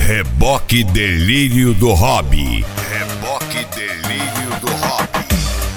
Reboque Delírio do Hobby. Reboque Delírio do Hobby.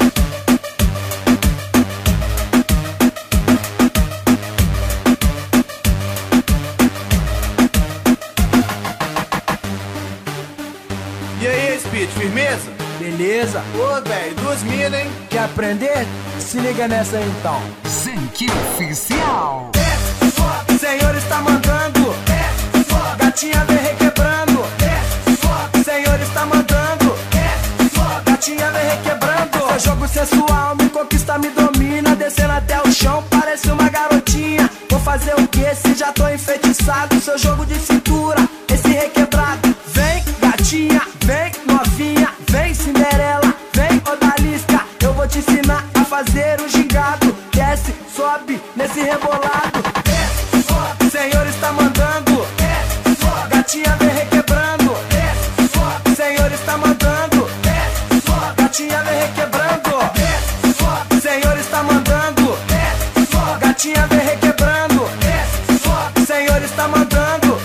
E aí, Speed, firmeza? Beleza? Ô, velho, 2 minas, hein? Quer aprender? Se liga nessa aí, então. Zenki Oficial. O Senhor está mandando. Gatinha vem requebrando. O Senhor está mandando. Gatinha vem requebrando. Seu jogo sensual me conquista, me domina. Descendo até o chão, parece uma garotinha. Vou fazer o que se já tô enfeitiçado? Seu jogo de cintura, esse requebrado. Vem, gatinha, vem, novinha. Vem, Cinderela, vem, odalisca. Eu vou te ensinar a fazer o gingado. Desce, sobe, nesse rebolado. O Senhor está mandando. Gatinha vem requebrando. O Senhor está mandando. Gatinha vem requebrando. O Senhor está mandando. Gatinha vem requebrando. O Senhor está mandando.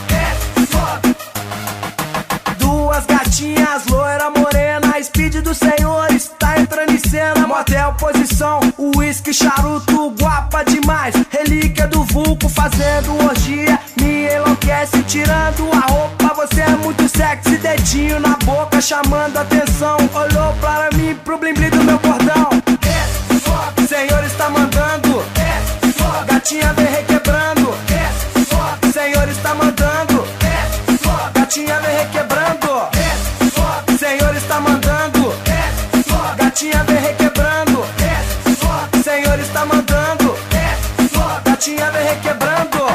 Duas gatinhas, loira morena. Speed do Senhor está entrando em cena. Motel, posição, uísque, charuto, guapa demais. Relíquia do vulco, fazendo orgia. Me enlouquece, tirando a roupa. Você é muito sexy, dedinho na boca, chamando atenção. Olhou para mim, pro blim blim do meu cordão. O Senhor está mandando. Gatinha vem requebrando. O Senhor está mandando. Gatinha vem requebrando. O Senhor está mandando. Gatinha vem requebrando. O Senhor está mandando. Gatinha vem requebrando.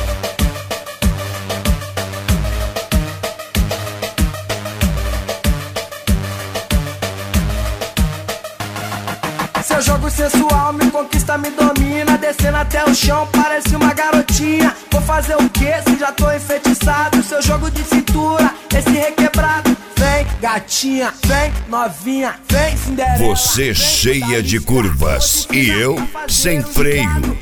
Seu jogo sensual me conquista, me domina. Descendo até o chão, parece uma garotinha. Vou fazer o que se já tô enfeitiçado? Seu jogo de cintura, esse requebrado. Vem, gatinha, vem, novinha, vem, Cinderela. Você vem, cheia de odalisca. curvas e eu sem freio.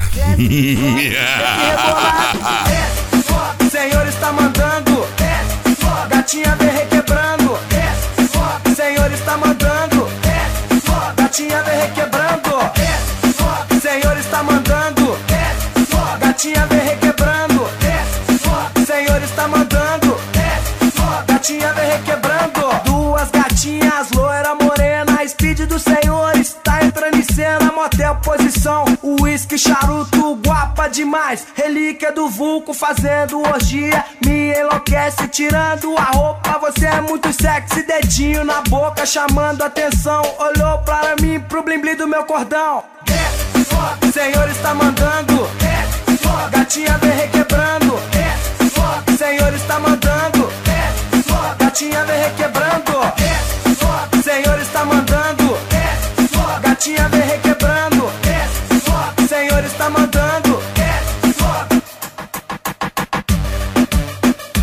O Senhor está mandando. Gatinha vem requebrando. O Senhor está mandando. Gatinha vem requebrando. O Senhor está mandando. Gatinha vem requebrando. O Senhor está mandando. Gatinha vem requebrando. Duas gatinhas, loira morena. Speed do Senhor está entrando em cena. Motel, posição, uísque, charuto, guapa demais. Relíquia do vulco, fazendo orgia. Me enlouquece, tirando a roupa. Você é muito sexy, dedinho na boca, chamando atenção. Olhou para mim, pro blim blim do meu cordão. O Senhor está mandando. Gatinha vem requebrando. O Senhor está mandando. Gatinha vem requebrando. O Senhor está mandando. Gatinha vem requebrando. O Senhor está mandando.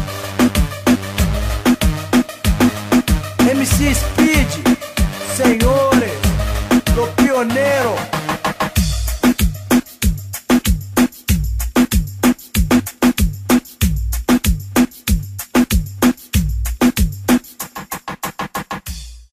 MC Speed, Senhor.